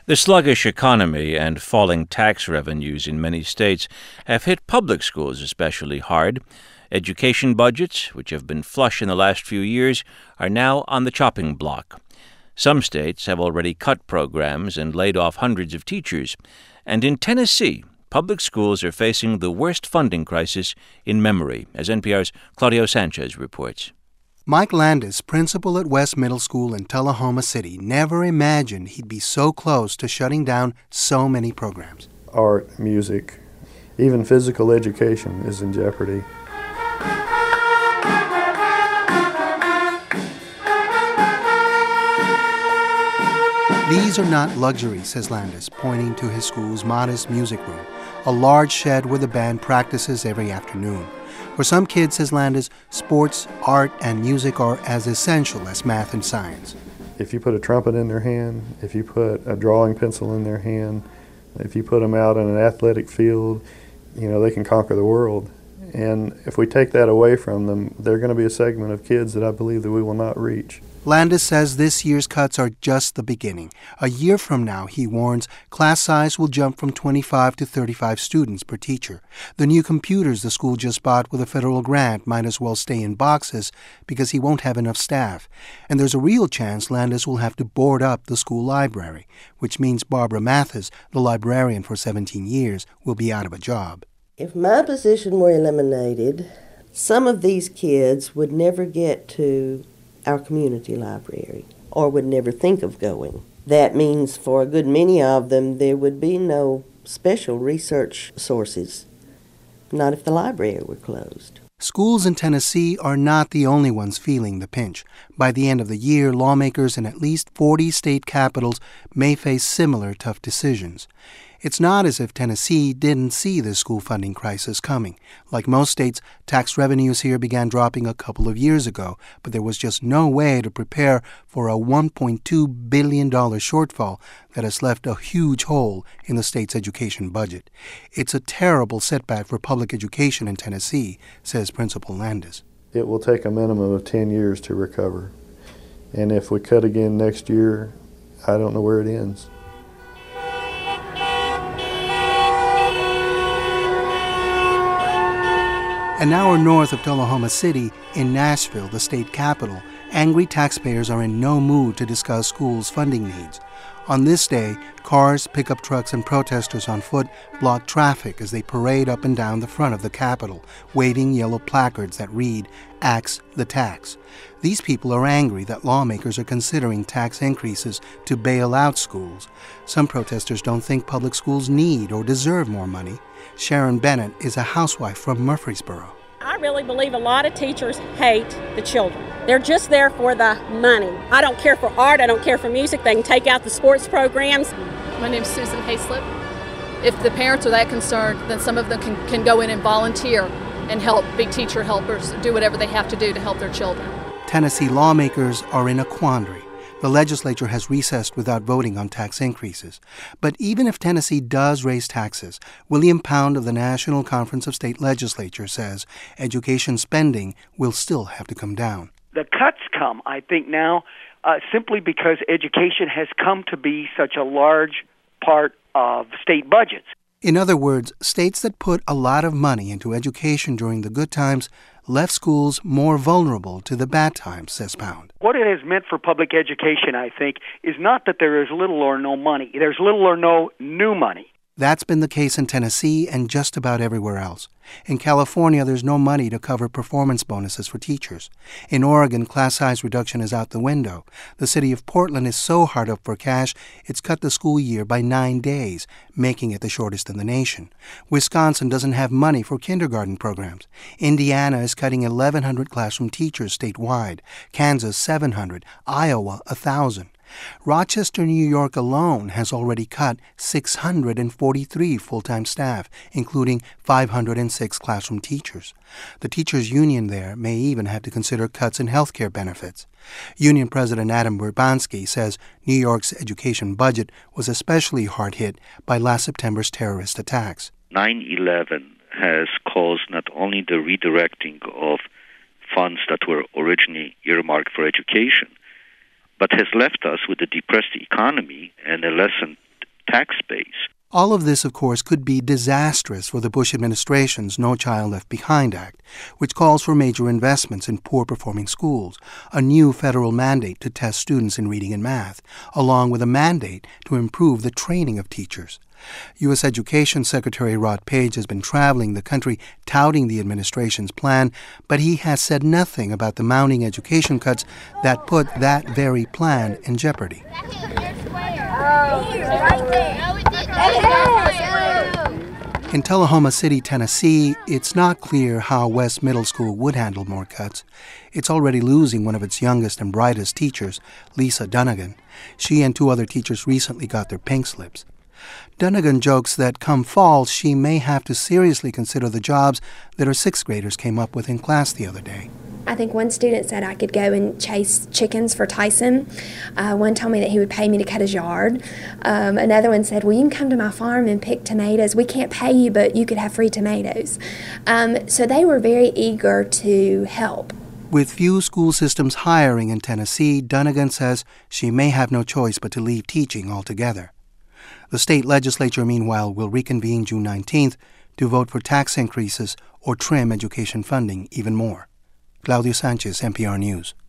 The sluggish economy and falling tax revenues in many states have hit public schools especially hard. Education budgets, which have been flush in the last few years, are now on the chopping block. Some states have already cut programs and laid off hundreds of teachers. And in Tennessee, public schools are facing the worst funding crisis in memory, as NPR's Claudio Sanchez reports. Mike Landis, principal at West Middle School in Tullahoma City, never imagined he'd be so close to shutting down so many programs. Art, music, even physical education is in jeopardy. These are not luxuries, says Landis, pointing to his school's modest music room, a large shed where the band practices every afternoon. For some kids, says Landis, sports, art, and music are as essential as math and science. If you put a trumpet in their hand, if you put a drawing pencil in their hand, if you put them out on an athletic field, they can conquer the world. And if we take that away from them, they're going to be a segment of kids that I believe that we will not reach. Landis says this year's cuts are just the beginning. A year from now, he warns, class size will jump from 25 to 35 students per teacher. The new computers the school just bought with a federal grant might as well stay in boxes because he won't have enough staff. And there's a real chance Landis will have to board up the school library, which means Barbara Mathis, the librarian for 17 years, will be out of a job. If my position were eliminated, some of these kids would never get to our community library or would never think of going. That means for a good many of them there would be no special research sources, not if the library were closed. Schools in Tennessee are not the only ones feeling the pinch. By the end of the year, lawmakers in at least 40 state capitals may face similar tough decisions. It's not as if Tennessee didn't see the school funding crisis coming. Like most states, tax revenues here began dropping a couple of years ago, but there was just no way to prepare for a $1.2 billion shortfall that has left a huge hole in the state's education budget. It's a terrible setback for public education in Tennessee, says Principal Landis. It will take a minimum of 10 years to recover. And if we cut again next year, I don't know where it ends. An hour north of Tullahoma City, in Nashville, the state capital, angry taxpayers are in no mood to discuss schools' funding needs. On this day, cars, pickup trucks, and protesters on foot block traffic as they parade up and down the front of the Capitol, waving yellow placards that read, "Axe the Tax." These people are angry that lawmakers are considering tax increases to bail out schools. Some protesters don't think public schools need or deserve more money. Sharon Bennett is a housewife from Murfreesboro. I really believe a lot of teachers hate the children. They're just there for the money. I don't care for art. I don't care for music. They can take out the sports programs. My name's Susan Hayslip. If the parents are that concerned, then some of them can go in and volunteer and help, be teacher helpers, do whatever they have to do to help their children. Tennessee lawmakers are in a quandary. The legislature has recessed without voting on tax increases. But even if Tennessee does raise taxes, William Pound of the National Conference of State Legislatures says education spending will still have to come down. The cuts come, I think, now simply because education has come to be such a large part of state budgets. In other words, states that put a lot of money into education during the good times left schools more vulnerable to the bad times, says Pound. What it has meant for public education, I think, is not that there is little or no money. There's little or no new money. That's been the case in Tennessee and just about everywhere else. In California, there's no money to cover performance bonuses for teachers. In Oregon, class size reduction is out the window. The city of Portland is so hard up for cash, it's cut the school year by 9 days, making it the shortest in the nation. Wisconsin doesn't have money for kindergarten programs. Indiana is cutting 1,100 classroom teachers statewide. Kansas, 700. Iowa, 1,000. Rochester, New York alone has already cut 643 full-time staff, including 506 classroom teachers. The teachers' union there may even have to consider cuts in health care benefits. Union President Adam Burbanski says New York's education budget was especially hard hit by last September's terrorist attacks. 9/11 has caused not only the redirecting of funds that were originally earmarked for education, but has left us with a depressed economy and a lessened tax base. All of this, of course, could be disastrous for the Bush administration's No Child Left Behind Act, which calls for major investments in poor-performing schools, a new federal mandate to test students in reading and math, along with a mandate to improve the training of teachers. U.S. Education Secretary Rod Page has been traveling the country touting the administration's plan, but he has said nothing about the mounting education cuts that put that very plan in jeopardy. In Tullahoma City, Tennessee, it's not clear how West Middle School would handle more cuts. It's already losing one of its youngest and brightest teachers, Lisa Dunnigan. She and 2 other teachers recently got their pink slips. Dunnigan jokes that come fall, she may have to seriously consider the jobs that her 6th graders came up with in class the other day. I think one student said I could go and chase chickens for Tyson. One told me that he would pay me to cut his yard. Another one said, well, you can come to my farm and pick tomatoes. We can't pay you, but you could have free tomatoes. So they were very eager to help. With few school systems hiring in Tennessee, Dunnigan says she may have no choice but to leave teaching altogether. The state legislature, meanwhile, will reconvene June 19th to vote for tax increases or trim education funding even more. Claudio Sanchez, NPR News.